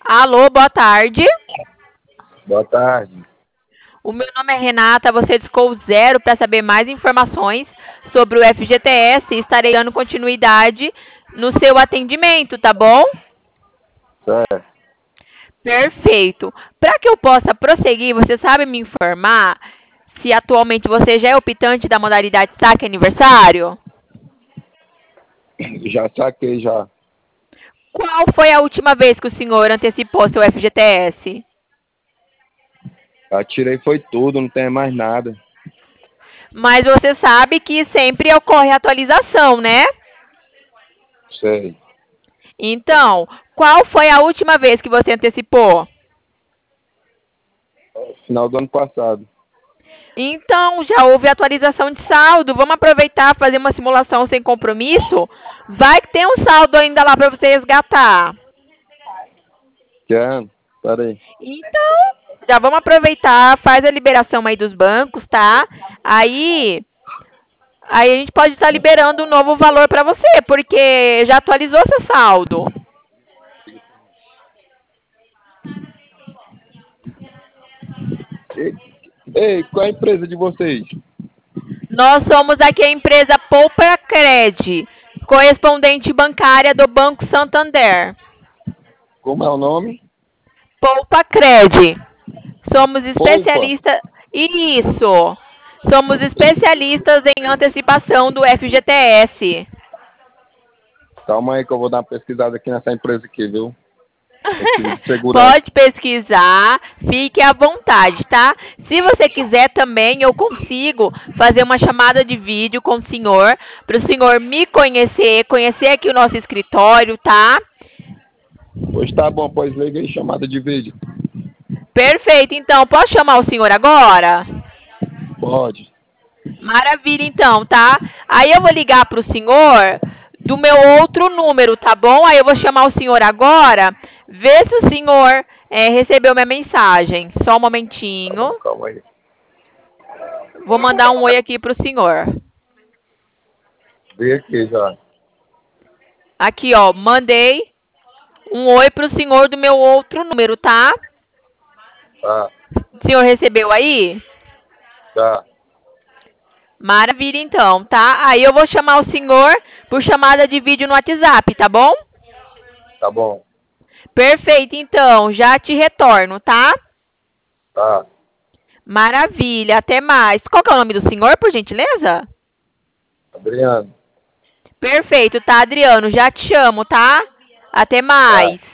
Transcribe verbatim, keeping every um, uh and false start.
Alô, boa tarde. Boa tarde. O meu nome é Renata, você discou zero para saber mais informações sobre o F G T S e estarei dando continuidade no seu atendimento, tá bom? Certo. Perfeito. Para que eu possa prosseguir, você sabe me informar se atualmente você já é optante da modalidade saque aniversário? Já saquei já. Qual foi a última vez que o senhor antecipou seu F G T S? Já tirei foi tudo, não tem mais nada. Mas você sabe que sempre ocorre atualização, né? Sei. Então, qual foi a última vez que você antecipou? Final do ano passado. Então, já houve atualização de saldo. Vamos aproveitar e fazer uma simulação sem compromisso? Vai que tem um saldo ainda lá para você resgatar. Que ano? Pera aí. Então, já vamos aproveitar, faz a liberação aí dos bancos, tá? Aí, aí a gente pode estar liberando um novo valor para você, porque já atualizou seu saldo. Ei, ei, qual é a empresa de vocês? Nós somos aqui a empresa Poupa Cred, correspondente bancária do Banco Santander. Como é o nome? Poupa Cred. Somos Poupa. especialistas. Isso! Somos especialistas em antecipação do F G T S. Calma aí que eu vou dar uma pesquisada aqui nessa empresa aqui, viu? Pesquisa de segurança. Pode pesquisar, fique à vontade, tá? Se você quiser também, eu consigo fazer uma chamada de vídeo com o senhor, para o senhor me conhecer, conhecer aqui o nosso escritório, tá? Pois tá bom, pois liga aí, chamada de vídeo. Perfeito, então, posso chamar o senhor agora? Pode. Maravilha, então, tá? Aí eu vou ligar para o senhor do meu outro número, tá bom? Aí eu vou chamar o senhor agora, ver se o senhor é, recebeu minha mensagem. Só um Tá bom, momentinho. calma aí. Vou mandar um oi aqui para o senhor. Vem aqui já. Aqui, ó, mandei um oi para o senhor do meu outro número, tá? Tá, O senhor recebeu aí? tá. Maravilha, então, tá? Aí eu vou chamar o senhor por chamada de vídeo no WhatsApp, tá bom? Tá bom. Perfeito, então, já te retorno, tá? Tá. Maravilha, até mais. Qual que é o nome do senhor, por gentileza? Adriano. Perfeito, tá, Adriano? Já te chamo, tá? Até Tá. mais.